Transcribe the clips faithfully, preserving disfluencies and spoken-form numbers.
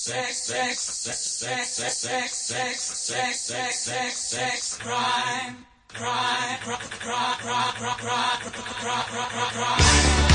sex, sex, sex, sex, sex, sex, sex, sex, sex, sex, sex, crime, crime, crime, crime, crime, crime, crime, crime, crime, crime, crime.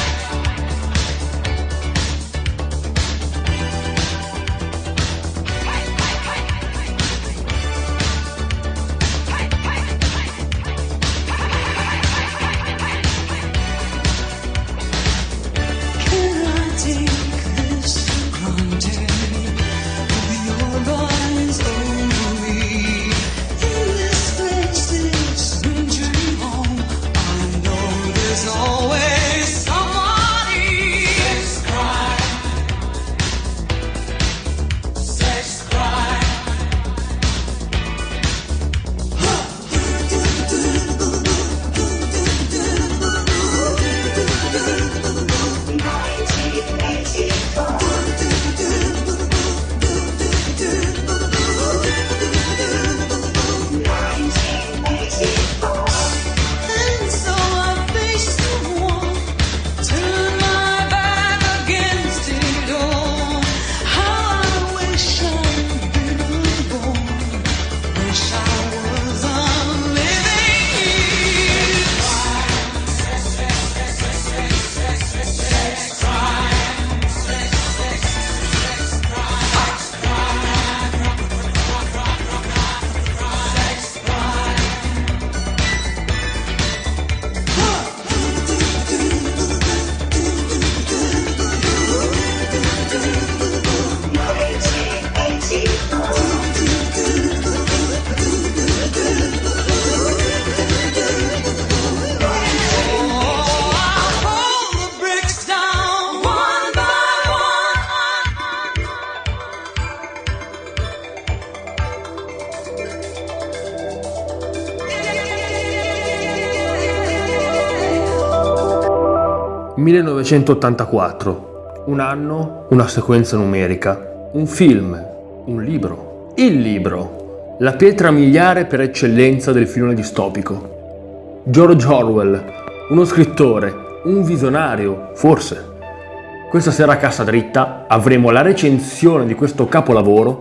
millenovecentottantaquattro, un anno, una sequenza numerica, un film, un libro, il libro, la pietra miliare per eccellenza del filone distopico. George Orwell, uno scrittore, un visionario, forse. Questa sera a Cassa Dritta avremo la recensione di questo capolavoro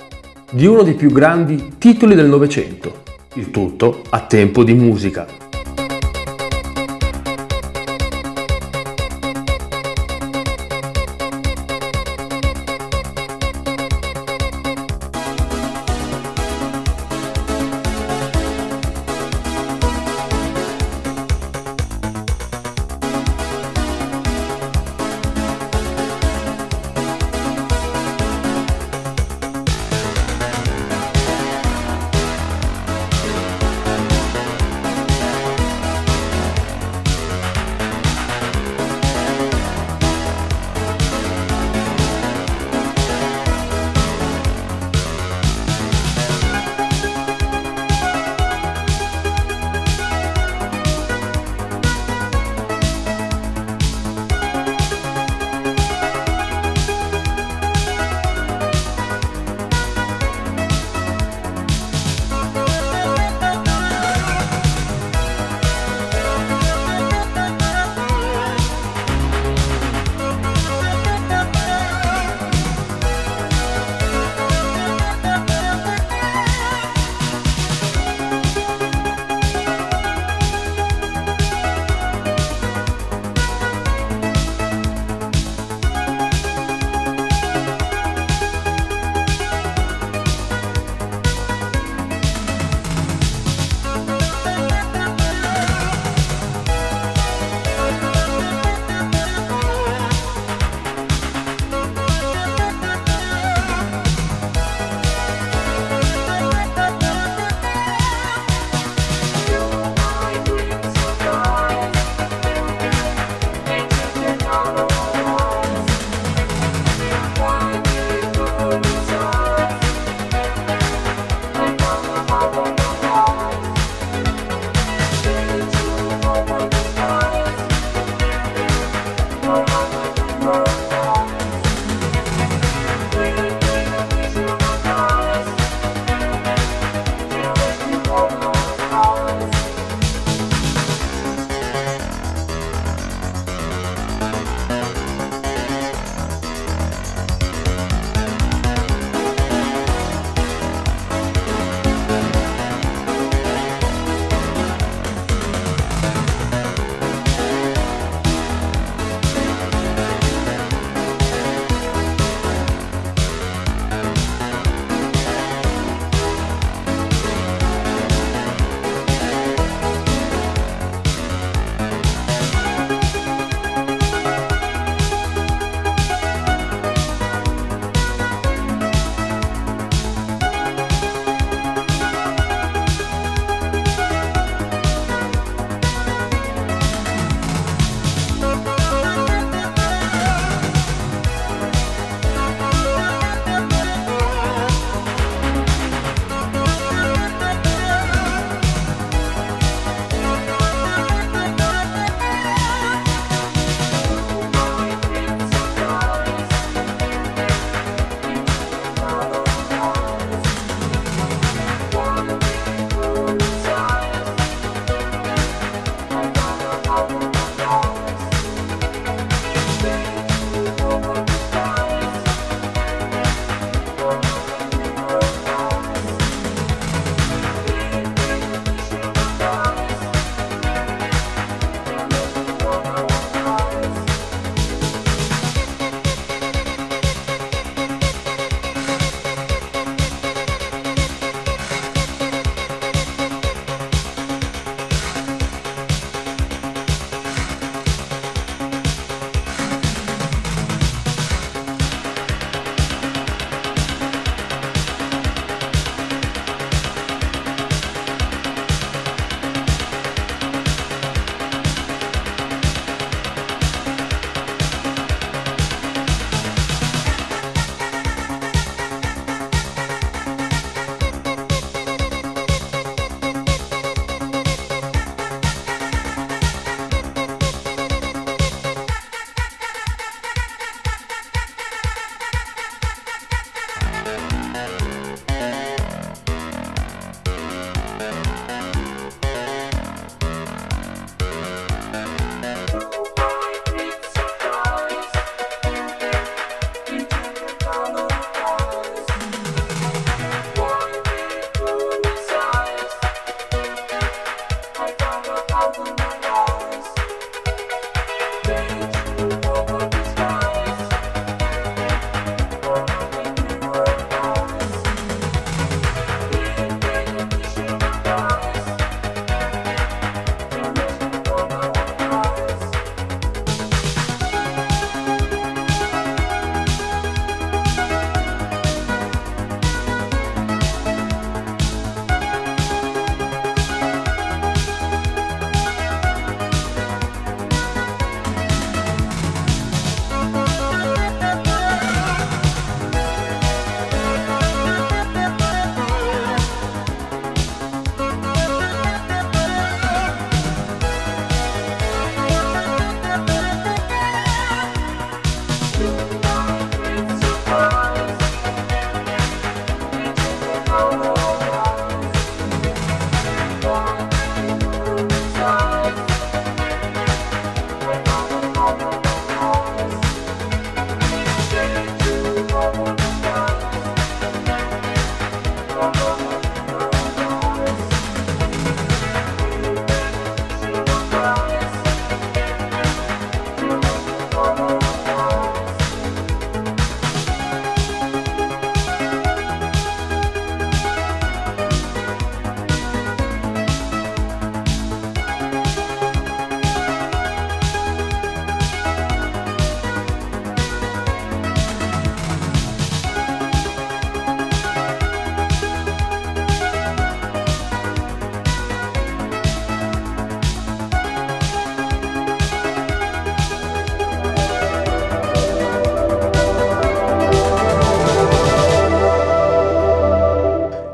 di uno dei più grandi titoli del Novecento, il tutto a tempo di musica.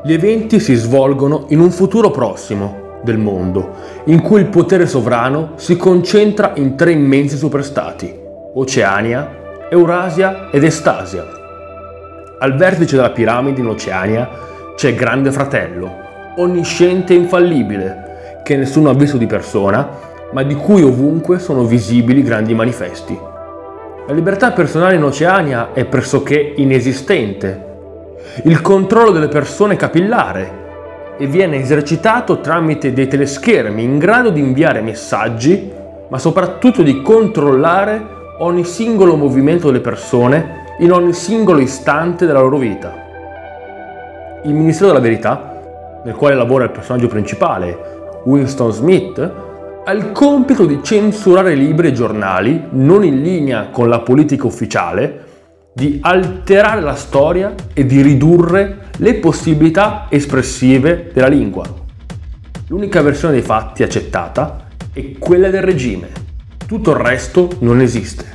Gli eventi si svolgono in un futuro prossimo del mondo, in cui il potere sovrano si concentra in tre immensi superstati: Oceania, Eurasia ed Estasia. Al vertice della piramide in Oceania c'è Grande Fratello, onnisciente e infallibile, che nessuno ha visto di persona, ma di cui ovunque sono visibili grandi manifesti. La libertà personale in Oceania è pressoché inesistente. Il controllo delle persone è capillare e viene esercitato tramite dei teleschermi in grado di inviare messaggi, ma soprattutto di controllare ogni singolo movimento delle persone in ogni singolo istante della loro vita. Il Ministero della Verità, nel quale lavora il personaggio principale, Winston Smith, ha il compito di censurare libri e giornali non in linea con la politica ufficiale, di alterare la storia e di ridurre le possibilità espressive della lingua. L'unica versione dei fatti accettata è quella del regime. Tutto il resto non esiste.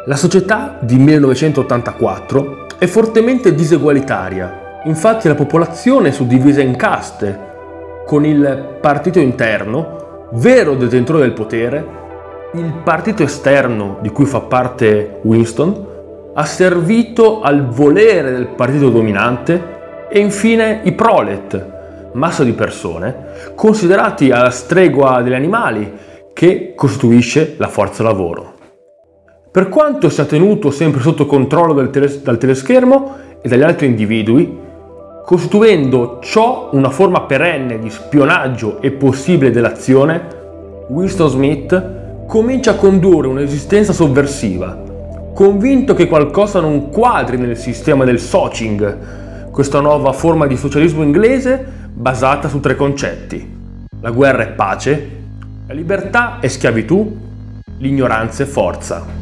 La società di millenovecentottantaquattro è fortemente disegualitaria, infatti la popolazione è suddivisa in caste, con il partito interno, vero detentore del potere, il partito esterno di cui fa parte Winston, asservito al volere del partito dominante e infine i prolet, massa di persone, considerati alla stregua degli animali, che costituisce la forza lavoro. Per quanto sia tenuto sempre sotto controllo del tele, dal teleschermo e dagli altri individui, costituendo ciò una forma perenne di spionaggio e possibile delazione, Winston Smith comincia a condurre un'esistenza sovversiva, convinto che qualcosa non quadri nel sistema del Socing, questa nuova forma di socialismo inglese basata su tre concetti: la guerra è pace, la libertà è schiavitù, l'ignoranza è forza.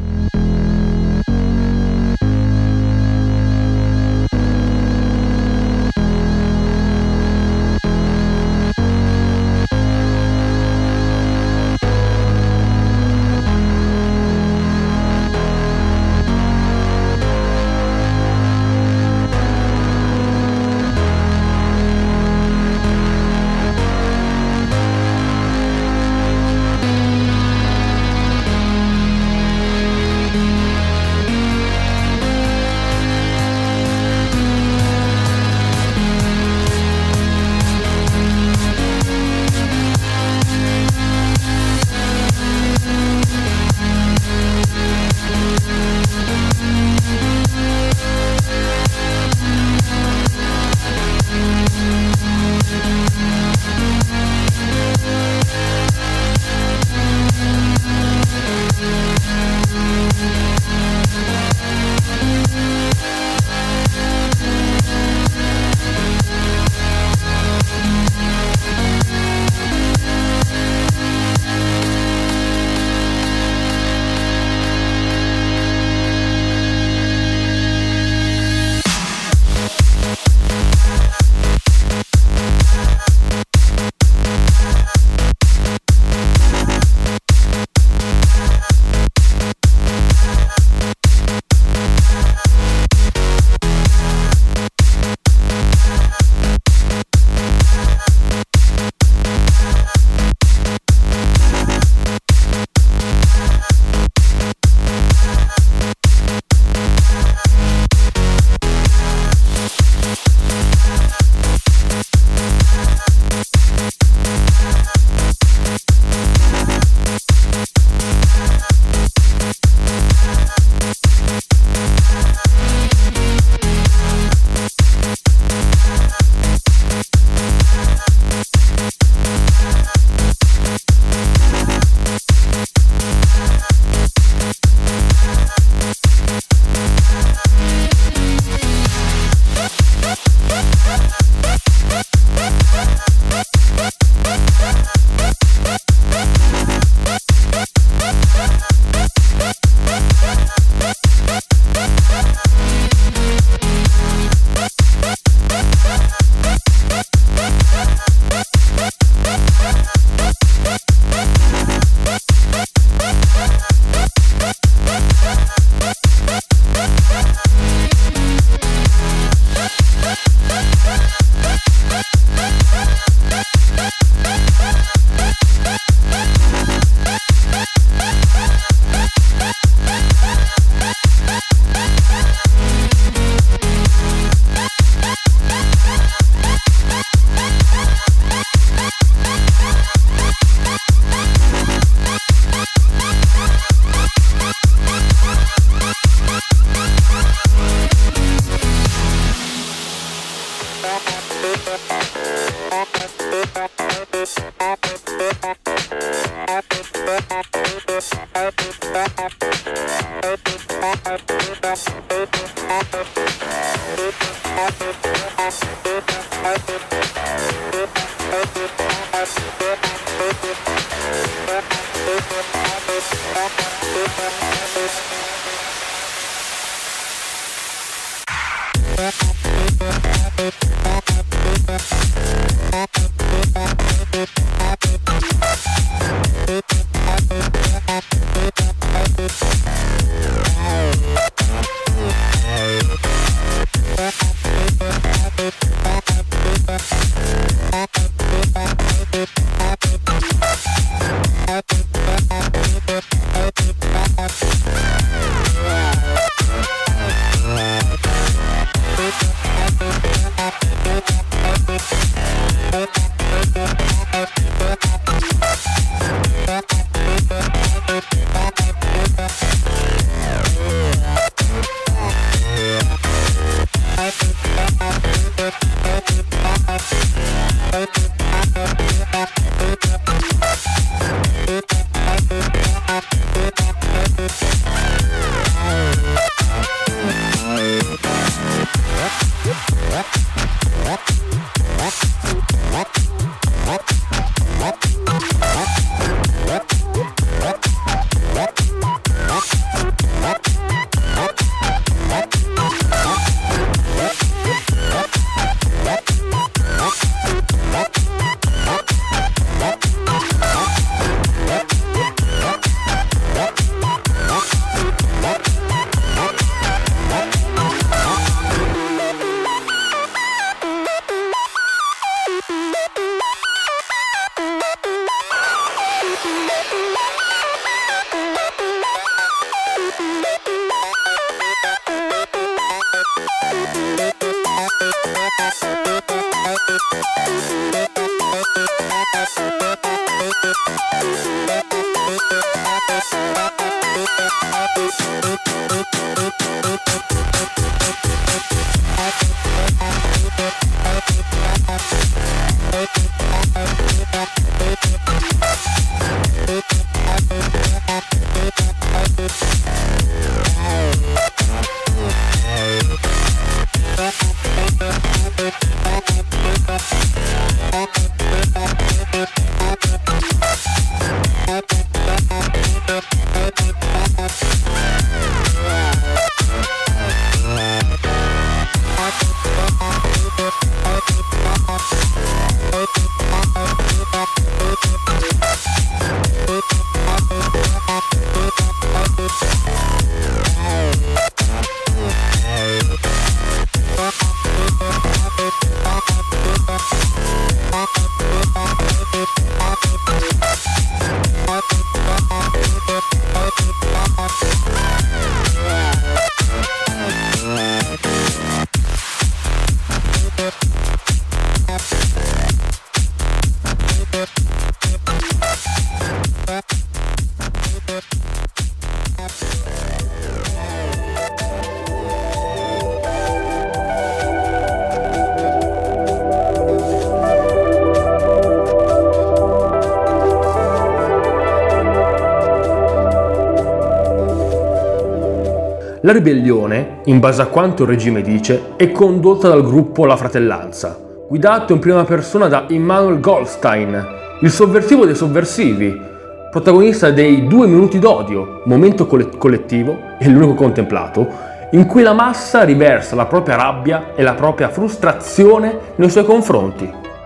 La ribellione, in base a quanto il regime dice, è condotta dal gruppo La Fratellanza, guidato in prima persona da Immanuel Goldstein, il sovversivo dei sovversivi, protagonista dei Due minuti d'odio, momento collettivo e l'unico contemplato, in cui la massa riversa la propria rabbia e la propria frustrazione nei suoi confronti.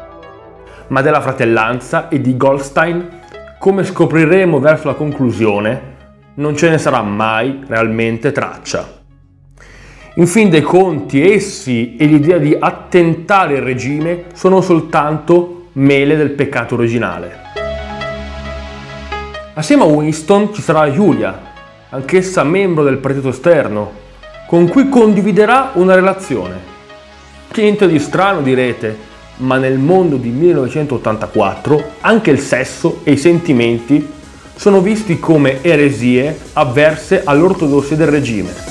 Ma della Fratellanza e di Goldstein, come scopriremo verso la conclusione, non ce ne sarà mai realmente traccia. In fin dei conti, essi e l'idea di attentare il regime sono soltanto mele del peccato originale. Assieme a Winston ci sarà Julia, anch'essa membro del partito esterno, con cui condividerà una relazione. Niente di strano, direte, ma nel mondo di millenovecentottantaquattro anche il sesso e i sentimenti sono visti come eresie avverse all'ortodossia del regime.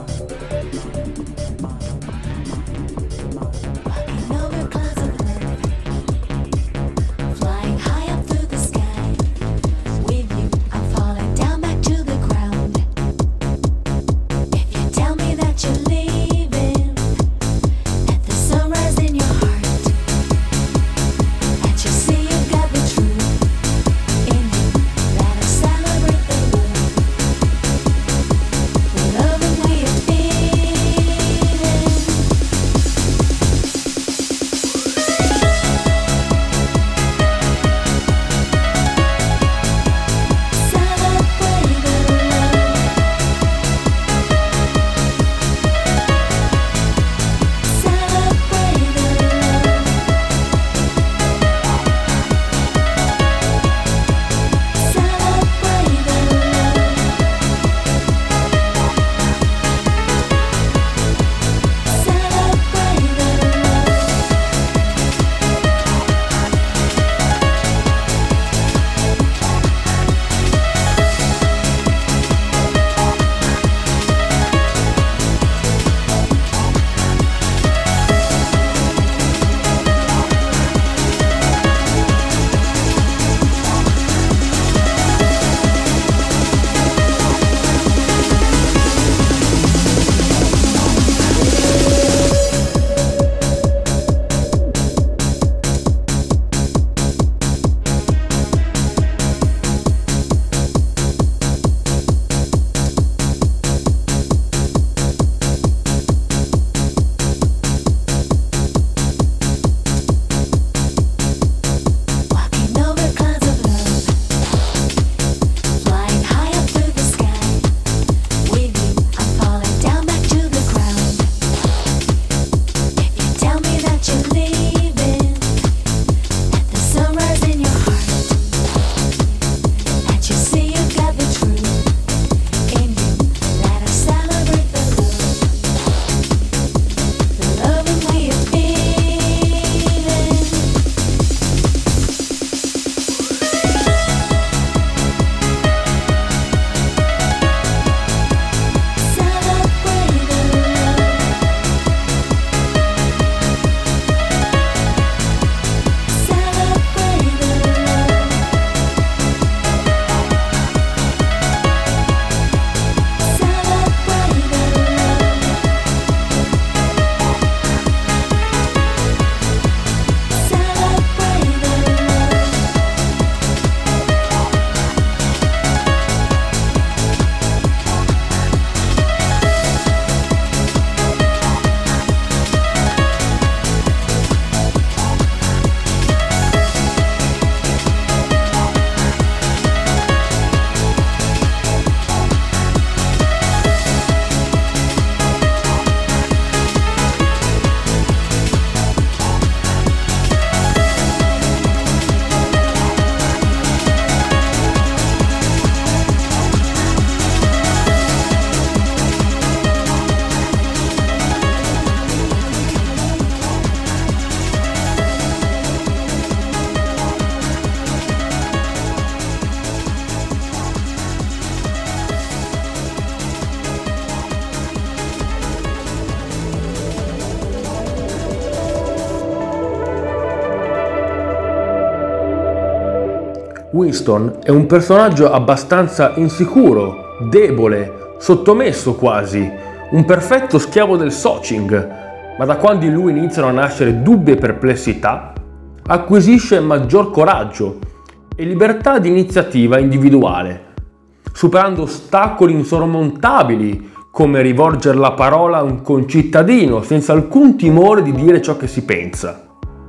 Winston è un personaggio abbastanza insicuro, debole, sottomesso quasi, un perfetto schiavo del Socing, ma da quando in lui iniziano a nascere dubbi e perplessità, acquisisce maggior coraggio e libertà di iniziativa individuale, superando ostacoli insormontabili come rivolgere la parola a un concittadino senza alcun timore di dire ciò che si pensa.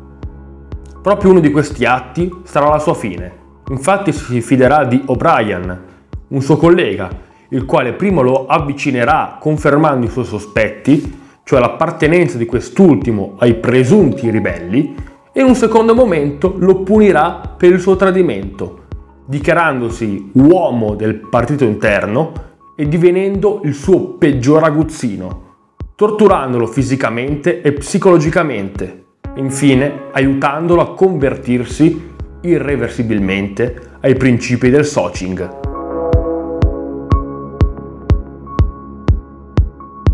Proprio uno di questi atti sarà la sua fine. Infatti si fiderà di O'Brien, un suo collega, il quale prima lo avvicinerà confermando i suoi sospetti, cioè l'appartenenza di quest'ultimo ai presunti ribelli, e in un secondo momento lo punirà per il suo tradimento, dichiarandosi uomo del partito interno e divenendo il suo peggior aguzzino, torturandolo fisicamente e psicologicamente, e infine aiutandolo a convertirsi irreversibilmente ai principi del Socing.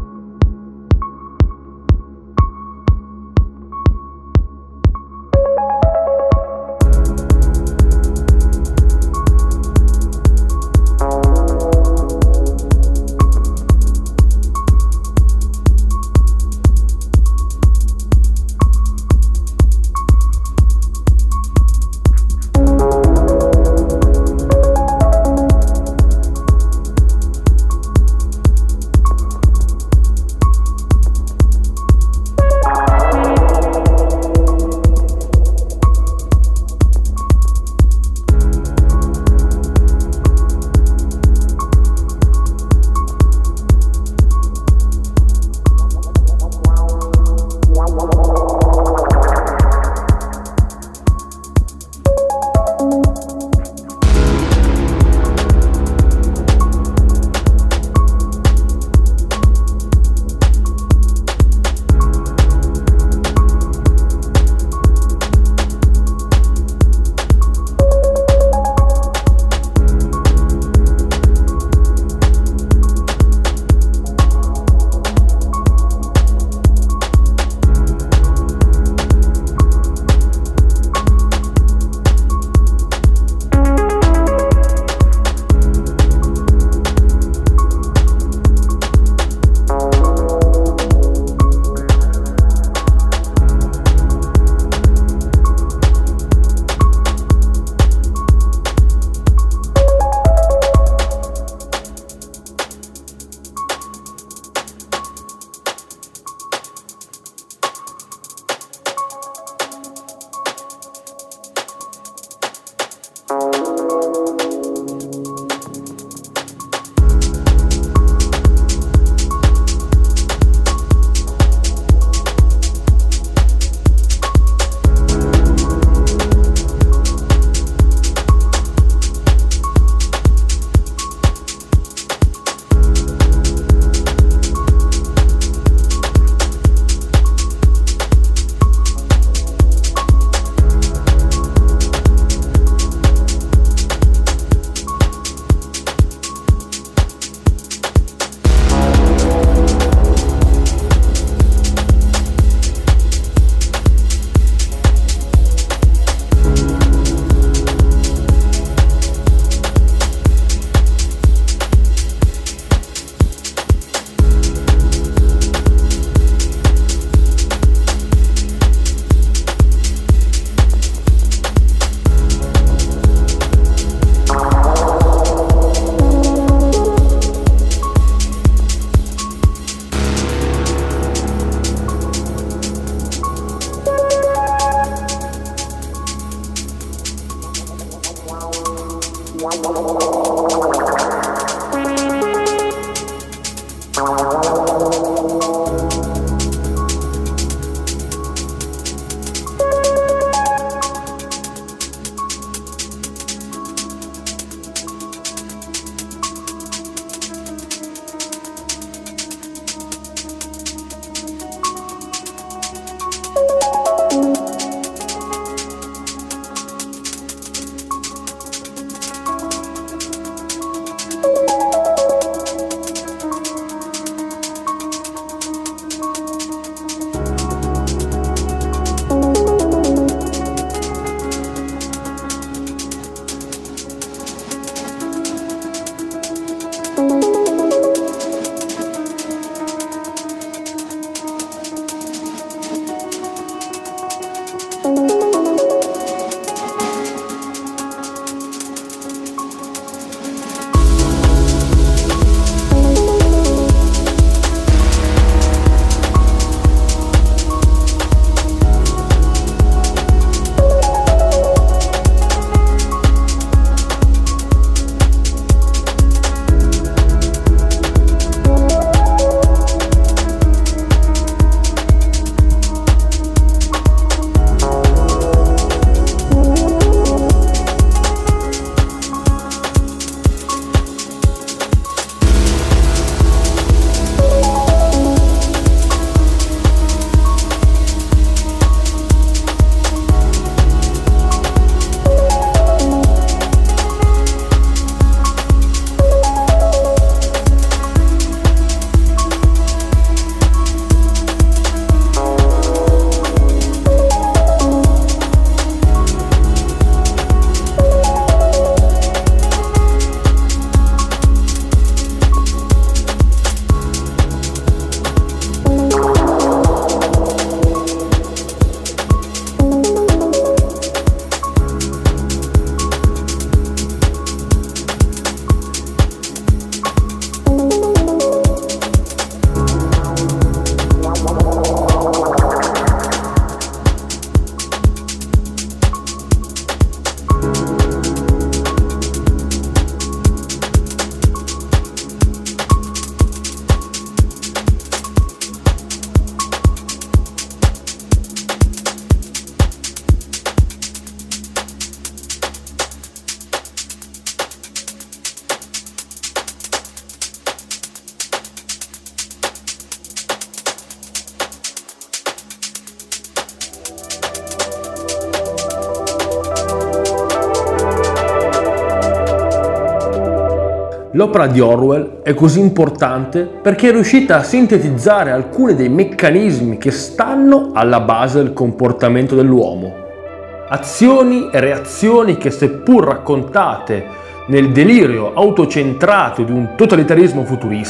L'opera di Orwell è così importante perché è riuscita a sintetizzare alcuni dei meccanismi che stanno alla base del comportamento dell'uomo. Azioni e reazioni che, seppur raccontate nel delirio autocentrato di un totalitarismo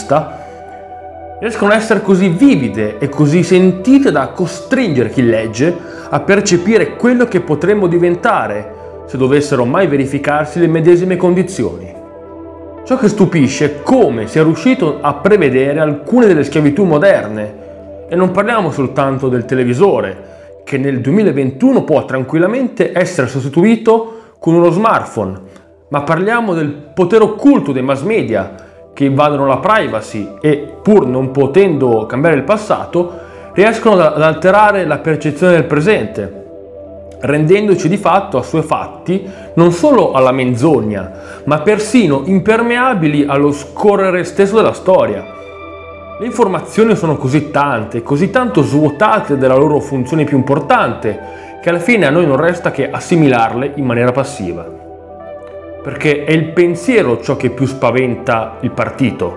futurista, riescono a essere così vivide e così sentite da costringere chi legge a percepire quello che potremmo diventare se dovessero mai verificarsi le medesime condizioni. Ciò che stupisce è come sia riuscito a prevedere alcune delle schiavitù moderne, e non parliamo soltanto del televisore, che nel duemilaventuno può tranquillamente essere sostituito con uno smartphone, ma parliamo del potere occulto dei mass media che invadono la privacy e, pur non potendo cambiare il passato, riescono ad alterare la percezione del presente, rendendoci di fatto assuefatti non solo alla menzogna, ma persino impermeabili allo scorrere stesso della storia. Le informazioni sono così tante, così tanto svuotate della loro funzione più importante, che alla fine a noi non resta che assimilarle in maniera passiva. Perché è il pensiero ciò che più spaventa il partito.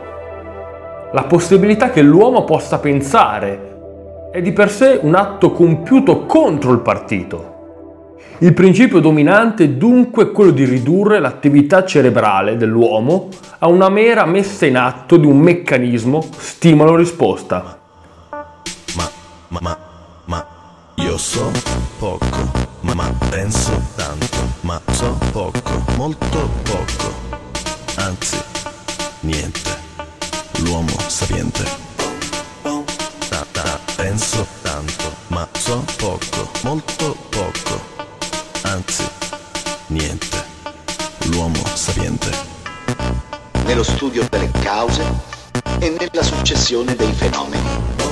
La possibilità che l'uomo possa pensare è di per sé un atto compiuto contro il partito. Il principio dominante è dunque quello di ridurre l'attività cerebrale dell'uomo a una mera messa in atto di un meccanismo stimolo-risposta. Ma, ma, ma, ma, io so poco, ma, ma penso tanto, ma so poco, molto poco, anzi, niente, l'uomo sapiente. Ta, ta, penso tanto, ma so poco, molto poco, anzi, niente, l'uomo sapiente. Nello studio delle cause e nella successione successione dei fenomeni.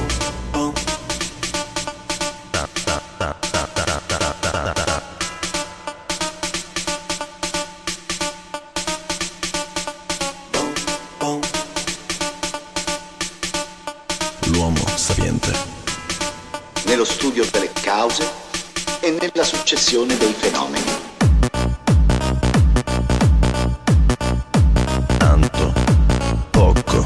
L'uomo sapiente. Nello studio delle cause e nella successione dei fenomeni. Tanto, poco,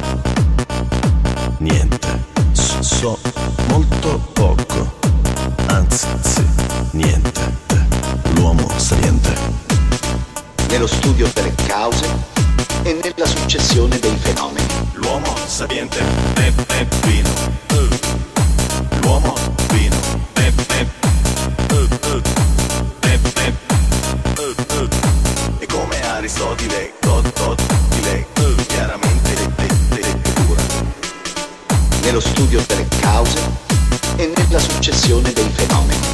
niente. So, so molto poco, anzi, niente. L'uomo sapiente. Nello studio delle cause e nella successione dei fenomeni. L'uomo sapiente, pe, pe, vino. Uh. L'uomo vino, pe, pe, uh, uh. Pe, pe, uh, uh. E come Aristotele, tot, tot, di lei, uh. chiaramente le, le, le letture. Nello studio delle cause e nella successione dei fenomeni.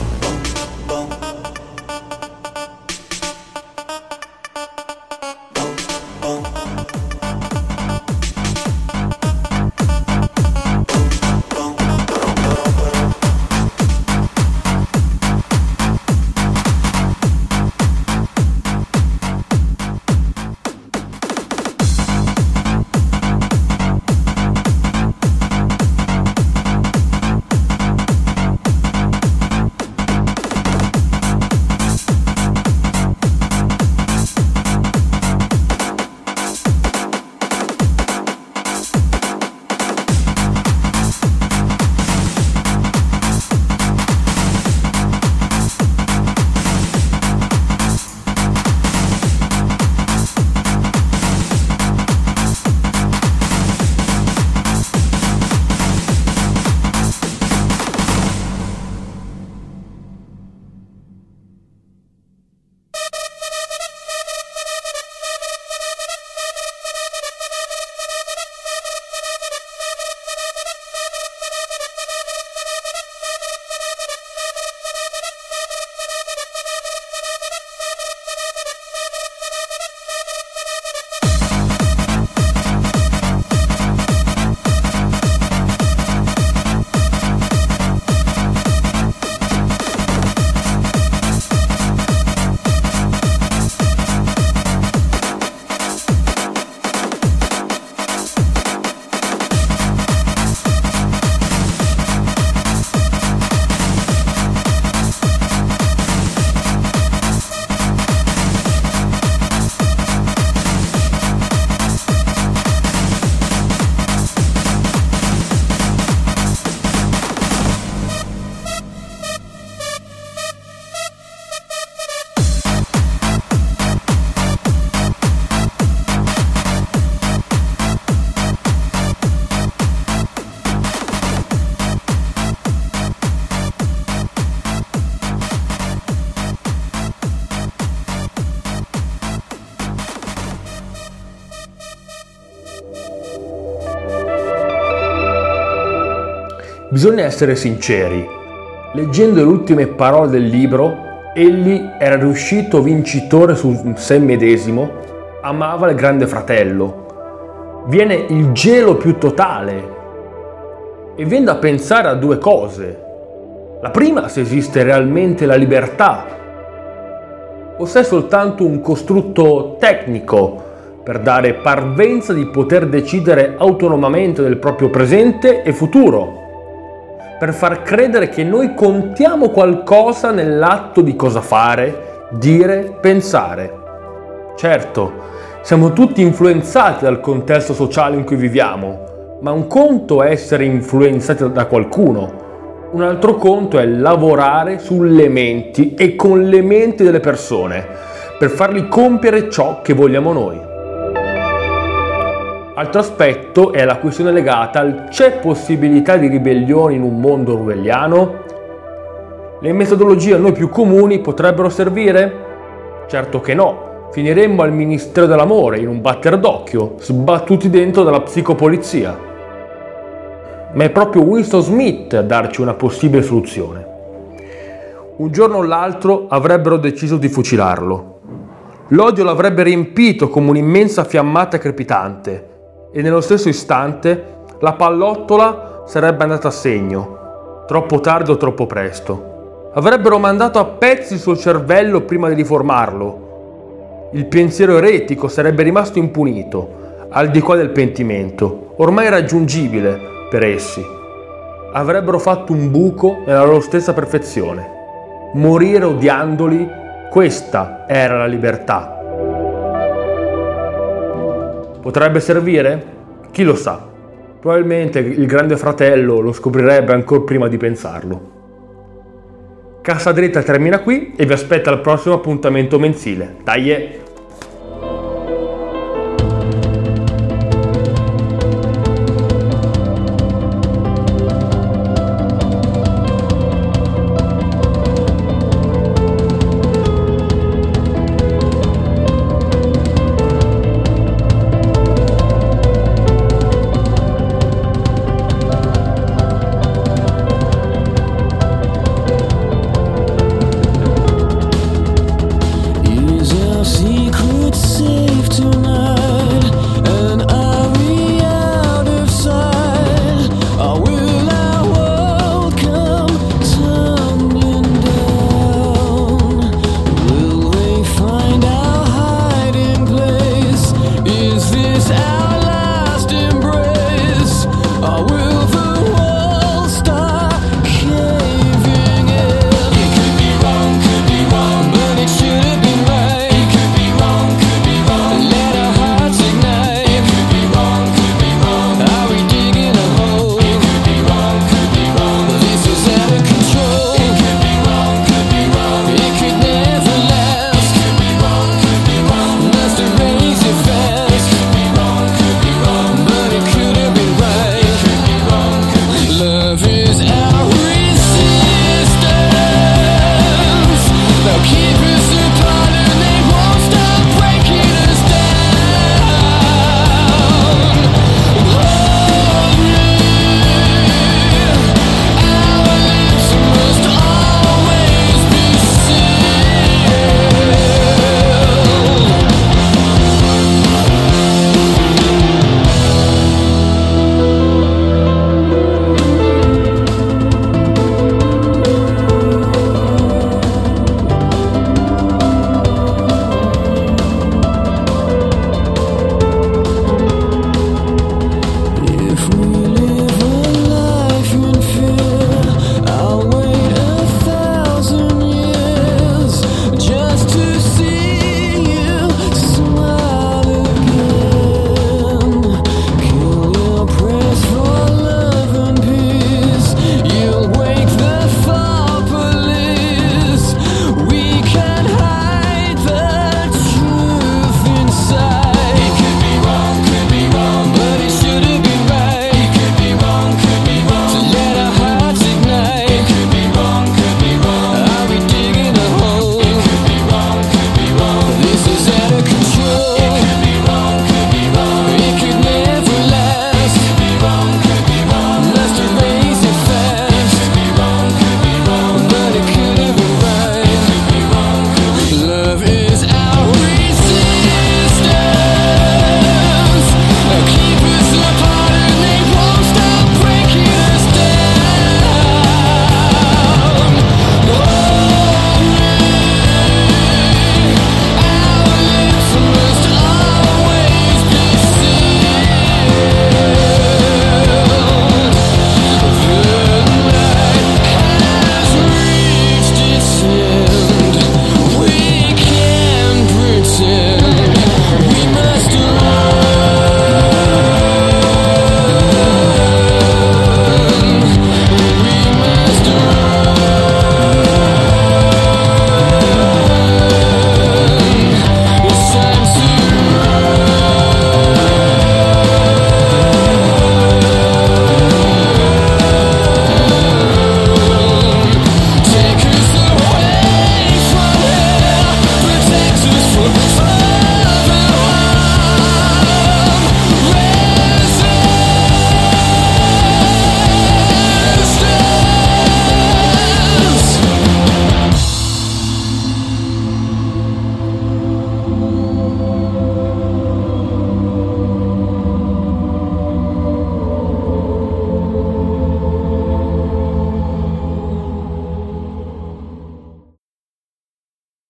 Bisogna essere sinceri. Leggendo le ultime parole del libro, egli era riuscito vincitore su sé medesimo, amava il Grande Fratello. Viene il gelo più totale e viene da pensare a due cose. La prima, se esiste realmente la libertà o se è soltanto un costrutto tecnico per dare parvenza di poter decidere autonomamente del proprio presente e futuro, per far credere che noi contiamo qualcosa nell'atto di cosa fare, dire, pensare. Certo, siamo tutti influenzati dal contesto sociale in cui viviamo, ma un conto è essere influenzati da qualcuno, un altro conto è lavorare sulle menti e con le menti delle persone, per farli compiere ciò che vogliamo noi. Altro aspetto è la questione legata al c'è possibilità di ribellione in un mondo orwelliano? Le metodologie a noi più comuni potrebbero servire? Certo che no, finiremmo al Ministero dell'Amore in un batter d'occhio, sbattuti dentro dalla psicopolizia. Ma è proprio Winston Smith a darci una possibile soluzione. Un giorno o l'altro avrebbero deciso di fucilarlo. L'odio l'avrebbe riempito come un'immensa fiammata crepitante e nello stesso istante la pallottola sarebbe andata a segno, troppo tardi o troppo presto. Avrebbero mandato a pezzi il suo cervello prima di riformarlo. Il pensiero eretico sarebbe rimasto impunito, al di qua del pentimento, ormai irraggiungibile per essi. Avrebbero fatto un buco nella loro stessa perfezione. Morire odiandoli, questa era la libertà. Potrebbe servire? Chi lo sa? Probabilmente il Grande Fratello lo scoprirebbe ancora prima di pensarlo. Cassa Dritta termina qui e vi aspetta al prossimo appuntamento mensile. Dai!